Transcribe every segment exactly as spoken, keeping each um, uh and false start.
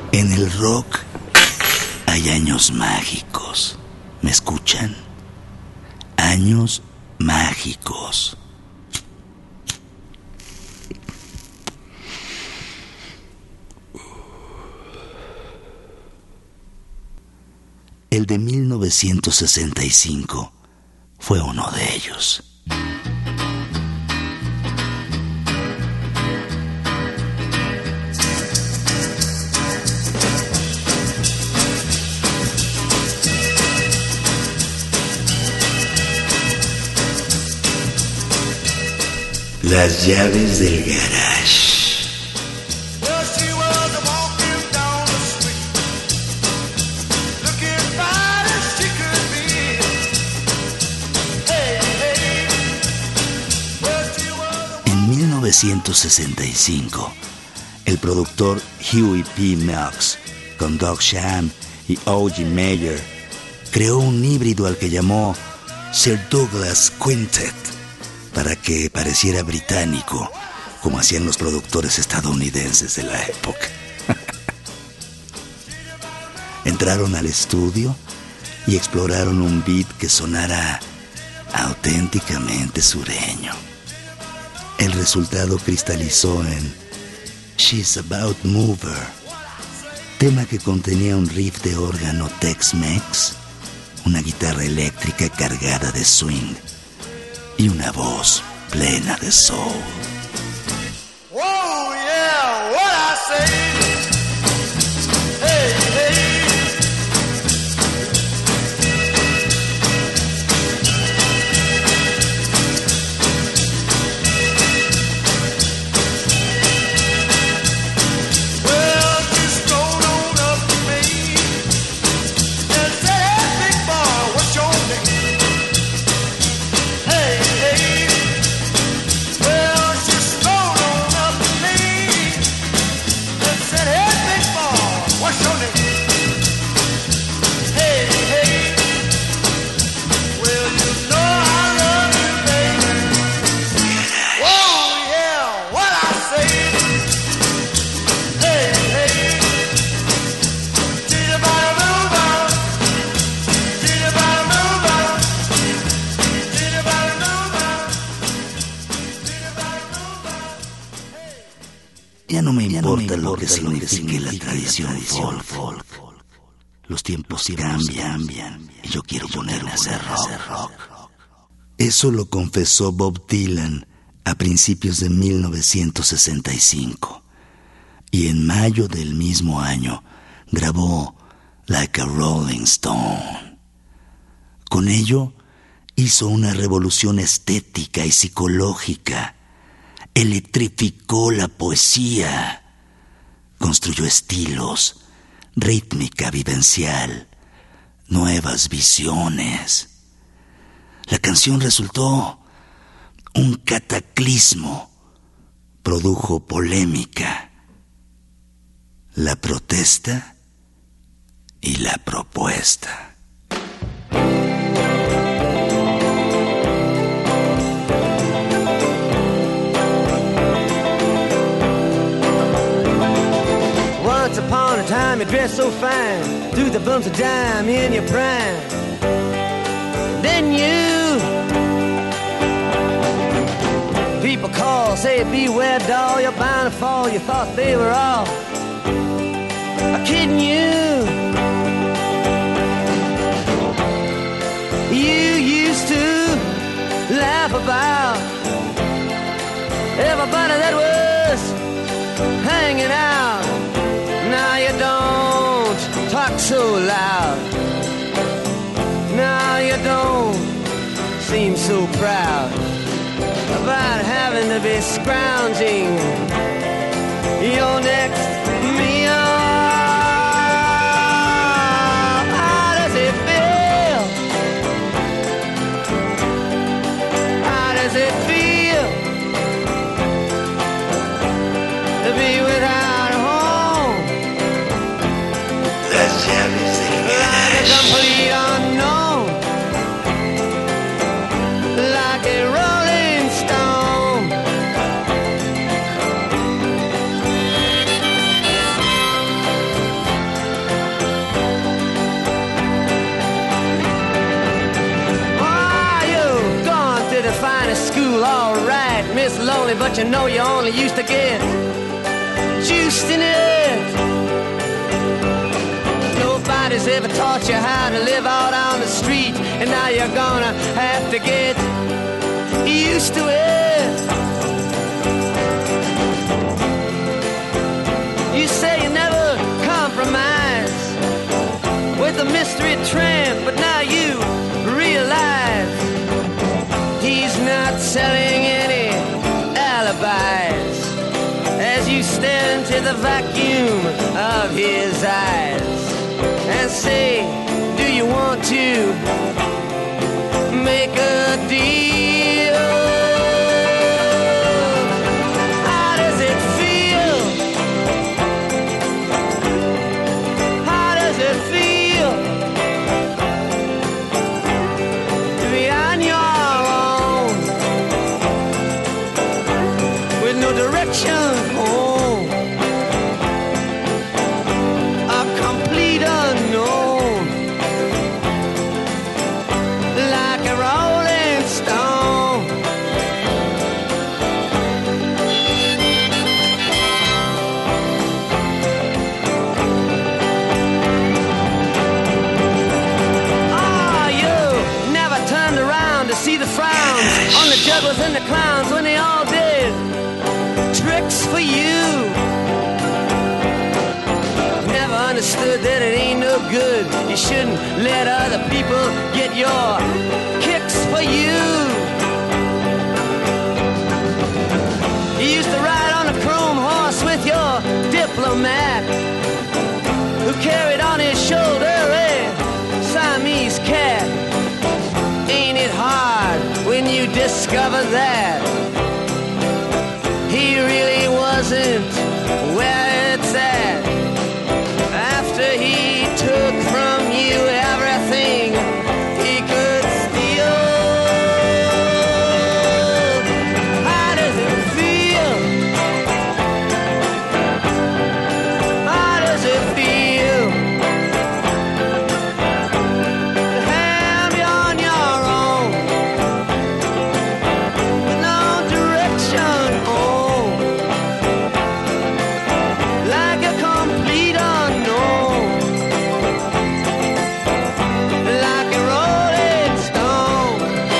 En el rock hay años mágicos. ¿Me escuchan? Años mágicos. El de mil novecientos sesenta y cinco fue uno de ellos. Las llaves del garage. En mil novecientos sesenta y cinco, el productor Huey P. Meaux, con Doug Sham y O G Mayer, creó un híbrido al que llamó Sir Douglas Quintet, para que pareciera británico, como hacían los productores estadounidenses de la época. Entraron al estudio y exploraron un beat que sonara auténticamente sureño. El resultado cristalizó en She's About Mover, tema que contenía un riff de órgano Tex-Mex, una guitarra eléctrica cargada de swing y una voz plena de soul. Whoa, yeah, what I say. Hey, hey. Well, just go on up to me and say, hey, big boy, what's your name? Hey, hey. Well, just go on up to me and say, hey, big boy, what's your name? Hey, hey. Well, you know I love you, baby. Whoa, yeah, what I say. Hey, hey. Chitty-bada-boo-bah. Chitty-bada-boo-bah. Chitty-bada-boo-bah. Ya no me importa lo que signifique la tradición folk. Los tiempos cambian y yo quiero ponerme a hacer rock. Eso lo confesó Bob Dylan a principios de mil novecientos sesenta y cinco. Y en mayo del mismo año grabó Like a Rolling Stone. Con ello hizo una revolución estética y psicológica. Electrificó la poesía. Construyó estilos, rítmica vivencial, nuevas visiones. La canción resultó un cataclismo. Produjo polémica, la protesta y la propuesta. Once upon a time you dressed so fine, threw the bumps of dime in your prime. Then you, people call, say beware doll, you're bound to fall. You thought they were all kidding you. You used to laugh about everybody that was hanging out. Now you don't talk so loud. Now you don't seem so proud about having to be scrounging your next meal. How does it feel? How does it feel to be without a home? Las llaves del Like a complete unknown, like a rolling stone. only, but you know you only used to get juiced in it. Nobody's ever taught you how to live out on the street, and now you're gonna have to get used to it. You say you never compromise with a mystery tramp, but now you realize he's not selling any alibis as you stare into the vacuum of his eyes and say, do you want to make a deal? How does it feel? How does it feel to be on your own with no direction home? A complete unknown, like a rolling stone. Ah, you never turned around to see the frowns on the jugglers and the clowns when they all did tricks for you. Never understood that it ain't no good. You shouldn't let other people get your kicks for you. You used to ride on a chrome horse with your diplomat, who carried on his shoulder a Siamese cat. Ain't it hard when you discover that he really wasn't where it's at? After he took from you everything he could steal. How does it feel? How does it feel to have you on your own with no direction home, like a complete unknown, like a rolling stone?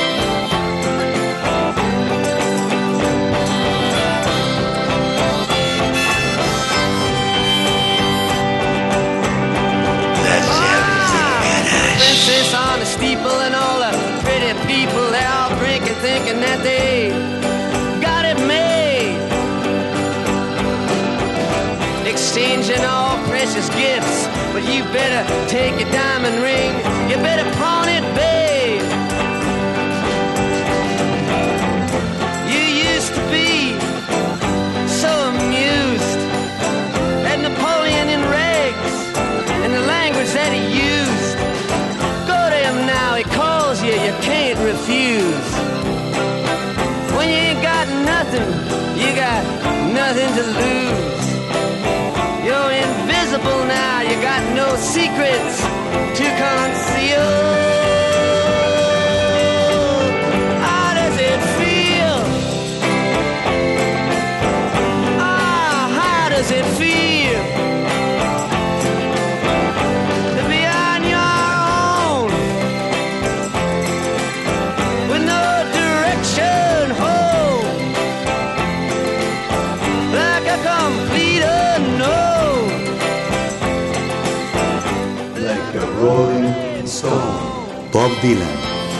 Princess on the steeple and all the pretty people, they're all drinking, thinking that they got it made, exchanging all precious gifts. But you better take your diamond ring, you better pawn it, babe. You used to be so amused at Napoleon in rags and the language that he used. Go to him now, he calls you, you can't refuse. When you ain't got nothing, you got nothing to lose. You're invisible now, you got no secrets to conceal. How does it feel? Ah, how does it feel to be on your own with no direction home, like a complete unknown, Like a rolling stone. Bob Dylan.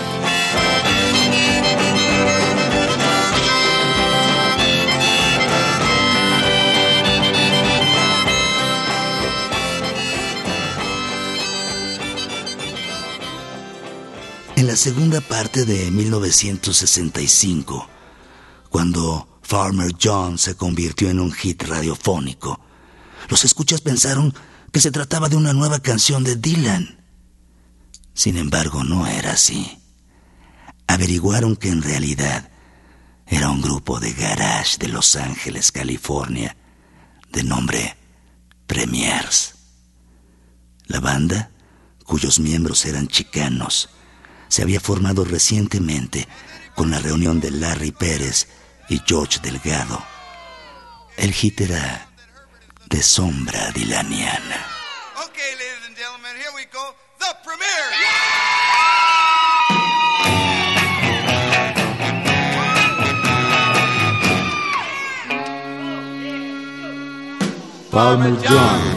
En la segunda parte de mil novecientos sesenta y cinco, cuando Farmer John se convirtió en un hit radiofónico, los escuchas pensaron que se trataba de una nueva canción de Dylan. Sin embargo, no era así. Averiguaron que en realidad era un grupo de garage de Los Ángeles, California, de nombre Premiers. La banda, cuyos miembros eran chicanos, se había formado recientemente con la reunión de Larry Pérez y George Delgado. El hit era De Sombra Dylaniana. Okay, ladies and gentlemen, here we go. The premiere. Palmer John.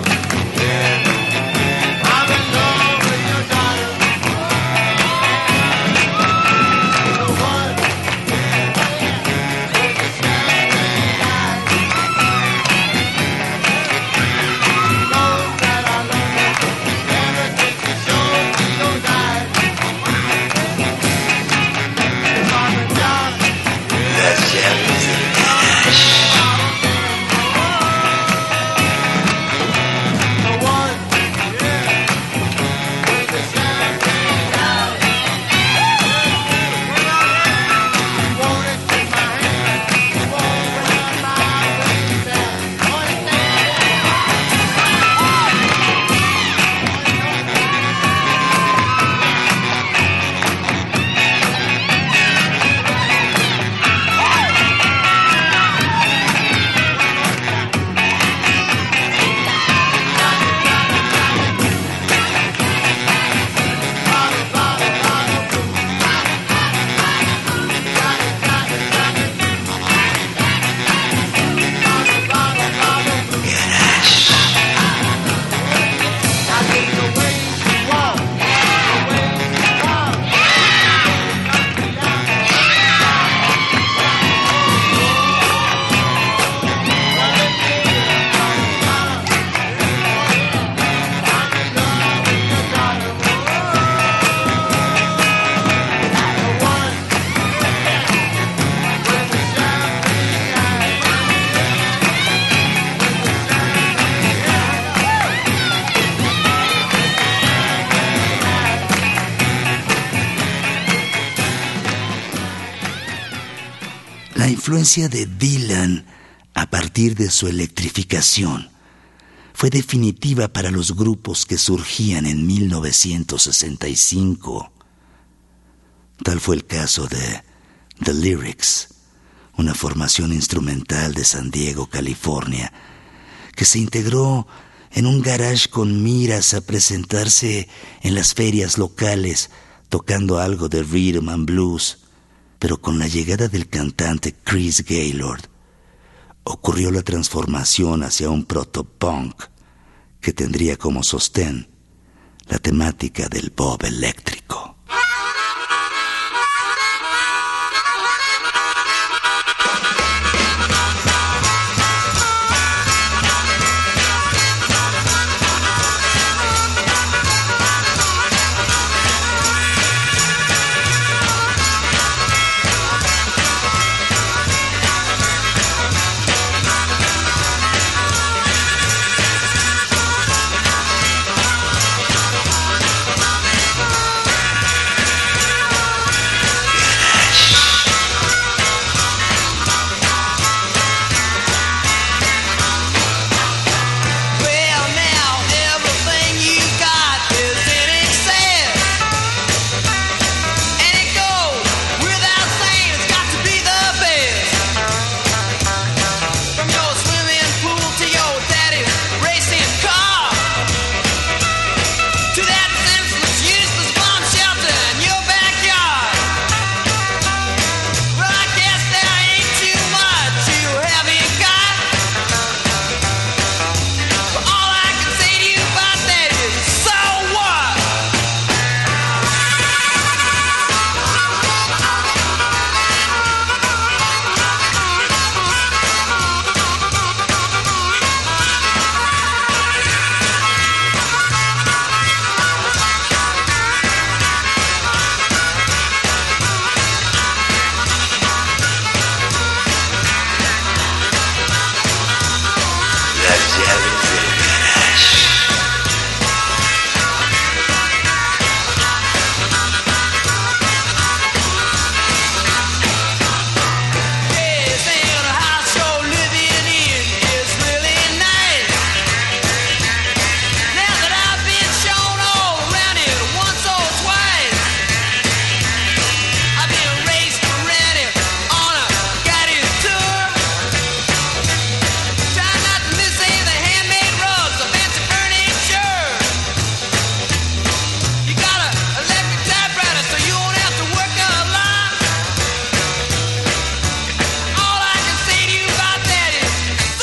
La influencia de Dylan a partir de su electrificación fue definitiva para los grupos que surgían en mil novecientos sesenta y cinco. Tal fue el caso de The Lyrics, una formación instrumental de San Diego, California, que se integró en un garage con miras a presentarse en las ferias locales tocando algo de rhythm and blues. Pero con la llegada del cantante Chris Gaylord, ocurrió la transformación hacia un proto-punk que tendría como sostén la temática del bob eléctrico.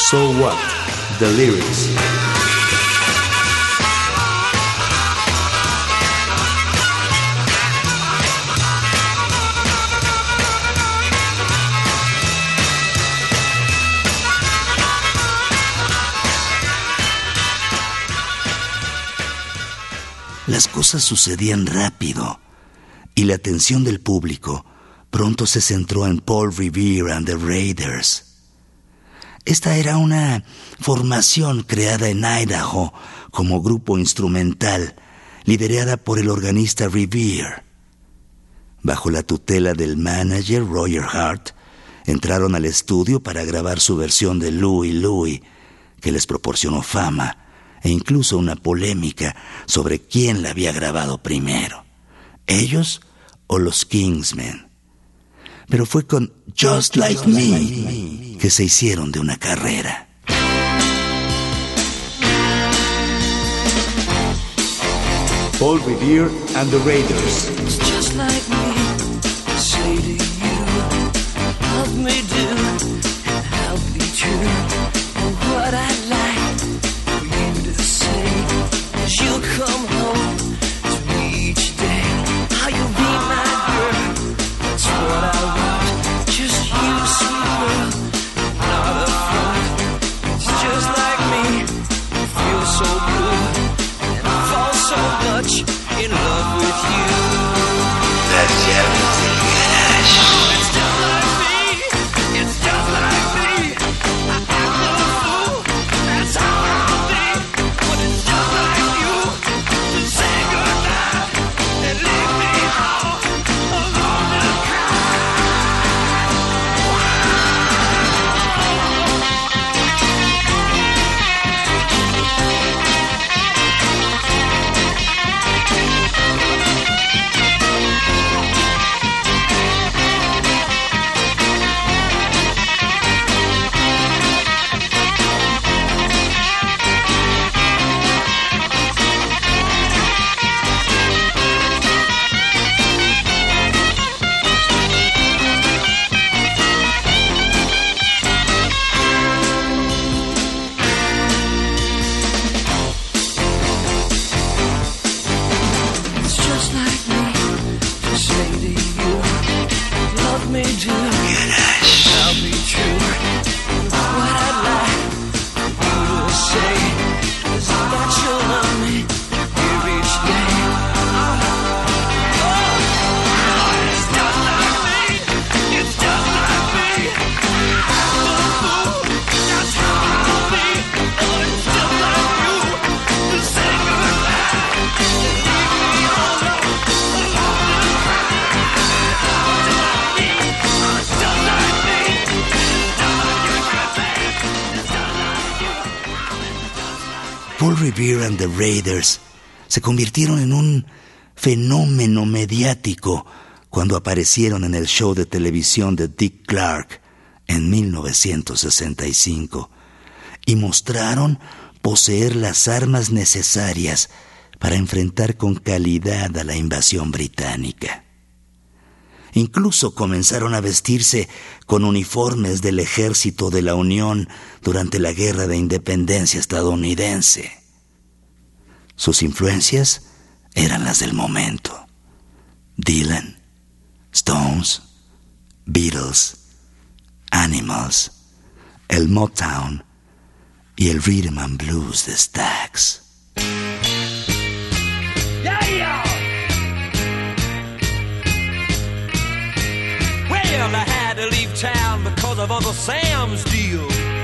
So What? The Lyrics. Las cosas sucedían rápido y la atención del público pronto se centró en Paul Revere and the Raiders. Esta era una formación creada en Idaho como grupo instrumental, liderada por el organista Revere. Bajo la tutela del manager Roger Hart, entraron al estudio para grabar su versión de Louie Louie, que les proporcionó fama e incluso una polémica sobre quién la había grabado primero, ellos o los Kingsmen. Pero fue con Just Like Me que se hicieron de una carrera. Paul Revere and the Raiders. It's just like me, say to you, love me do, and I'll be true. And what I'd like for you to say is you'll come home to me each day. How you'll be my girl, that's what I want. Just you, sweet girl, not a front. It's just like me, I feel so blue, and I fall so much in love with you. That's everything, Ganesh. It's just like me. It's just like me. I act a fool. That's how I'll be. But it's just like you to say goodnight and leave me all alone to cry. It's just like me to say to you, love me do, and I'll be true. What I'd like you to say is that you'll love me here each day. Oh, it's just like me. It's just like me. I'm a fool. That's how I'll be. Oh, it's just like you to say goodbye and leave me all alone, alone to cry. Just like me. Oh, it's just like me. It's just like you, my babe. It's just like you. Oh, it's just like me. Paul Revere and the Raiders se convirtieron en un fenómeno mediático cuando aparecieron en el show de televisión de Dick Clark en mil novecientos sesenta y cinco y mostraron poseer las armas necesarias para enfrentar con calidad a la invasión británica. Incluso comenzaron a vestirse con uniformes del Ejército de la Unión durante la Guerra de Independencia estadounidense. Sus influencias eran las del momento: Dylan, Stones, Beatles, Animals, el Motown y el Rhythm and Blues de Stax. Yeah, yeah. Well, I had to leave town because of Uncle Sam's deal.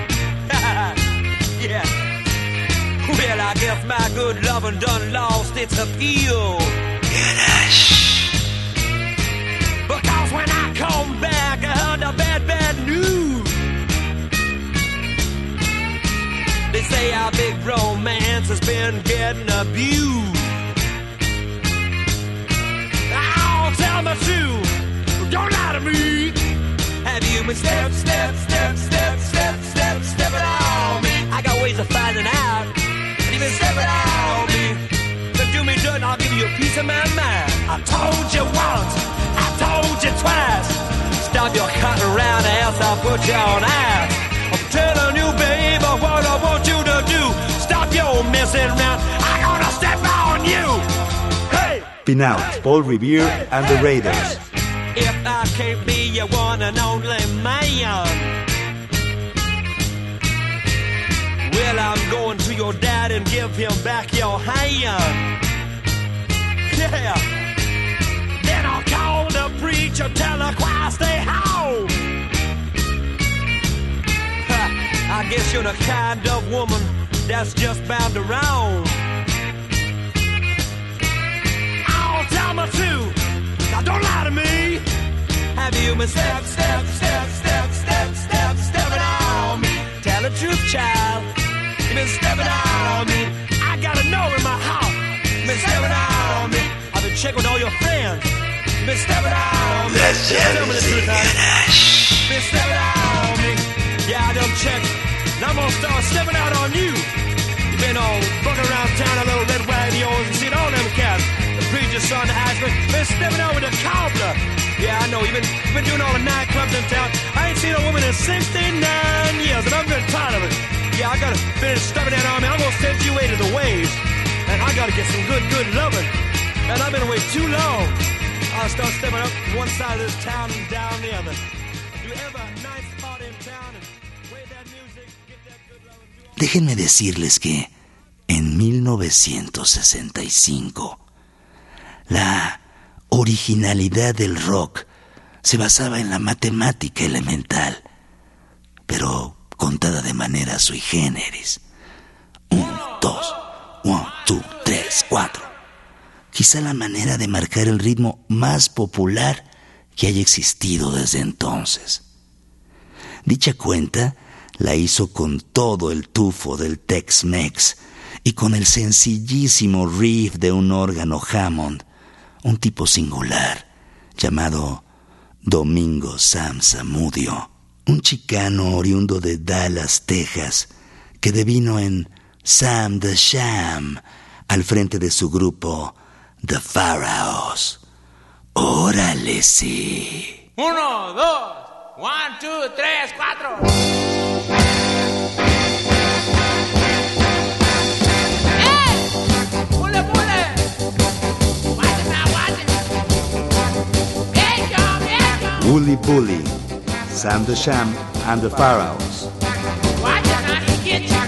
Yeah. Well, I guess my good lovin' done lost its appeal. Because when I come back, I heard the bad, bad news. They say our big romance has been getting abused. Now tell me true, don't lie to me. Have you been step, step, step, step, step, step, stepping on me? I got ways of finding out. And even stepping on me. Then do me dirt and I'll give you a piece of my mind. I told you once, I told you twice. Stop your cutting around or else I'll put you on ice. I'm telling you, babe, no messing around. I'm gonna step on you. Hey! Spin Out, Paul Revere and the Raiders. If I can't be your one and only man, well, I'm going to your dad and give him back your hand. Yeah. Then I'll call the preacher, tell the choir stay home. Ha, I guess you're the kind of woman that's just bound around. I'll tell me too. Now don't lie to me. Have you been step, step, step, step, step, step, stepping on me? Tell the truth, child. You've been stepping out on me. I gotta know in my heart. You've been stepping out on me. I've been checking with all your friends. You've been stepping out on me. Tell me the truth, honey. You've been stepping out on me. Yeah, I done checked. And I'm gonna start stepping out on you. You've been all bugging around town, a little red wagon of yours, and seen all them cats. The preacher's son, the Ashman, been stepping out with the cobbler. Yeah, I know. You've been, you've been doing all the nightclubs in town. I ain't seen a woman in sixty-nine years, and I'm getting tired of it. Yeah, I gotta finish stuffing that on me. I'm gonna send you away to the waves. And I gotta get some good, good loving. And I've been away too long. I'll start stepping up one side of this town and down the other. Do you ever a nice party in town and play that music, get that good loving? Déjenme decirles que en mil novecientos sesenta y cinco la originalidad del rock se basaba en la matemática elemental, pero contada de manera sui generis. Uno, dos, one, two, tres, cuatro. Quizá la manera de marcar el ritmo más popular que haya existido desde entonces. Dicha cuenta la hizo con todo el tufo del Tex-Mex y con el sencillísimo riff de un órgano Hammond, un tipo singular llamado Domingo Sam Zamudio, un chicano oriundo de Dallas, Texas, que devino en Sam the Sham al frente de su grupo The Pharaohs. ¡Órale, sí! Uno, dos, one, two, tres, cuatro. ¡Eh! ¡Pule, pule! ¡Watch it now, watch it! ¡Bien, John, bien, John! Wooly Bully, Sam the Sham and the Pharaohs. Watch it now, he get you.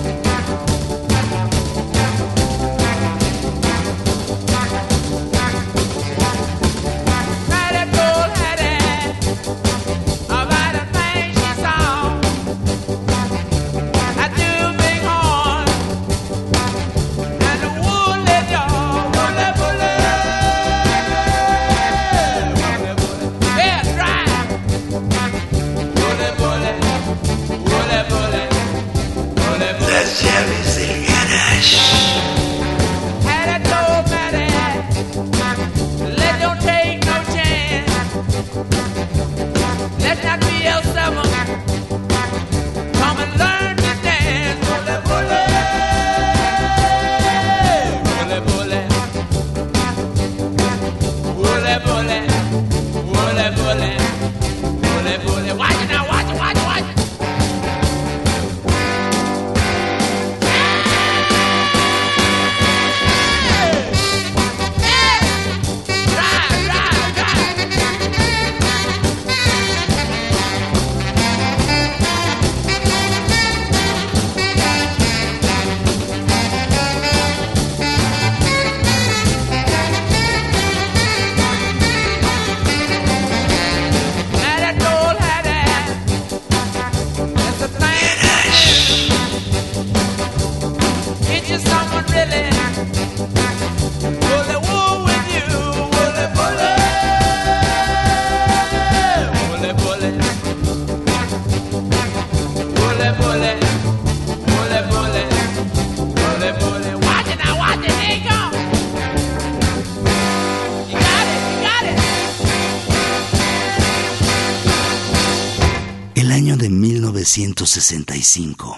mil novecientos sesenta y cinco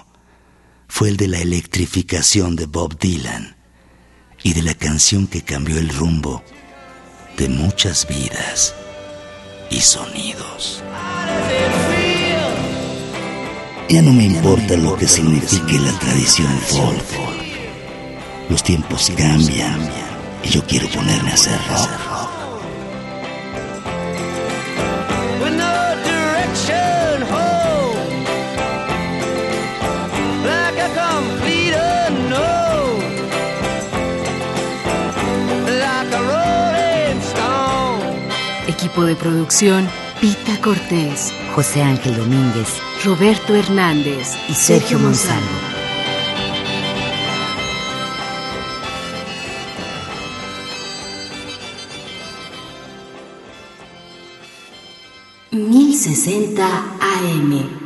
fue el de la electrificación de Bob Dylan y de la canción que cambió el rumbo de muchas vidas y sonidos. Ya no me importa lo que signifique la tradición folk. Los tiempos cambian y yo quiero ponerme a hacer rock. With no direction home, like a complete unknown, like a rolling stone. Equipo de producción: Pita Cortés, José Ángel Domínguez Roberto Hernández y Sergio Monsalvo. mil sesenta A M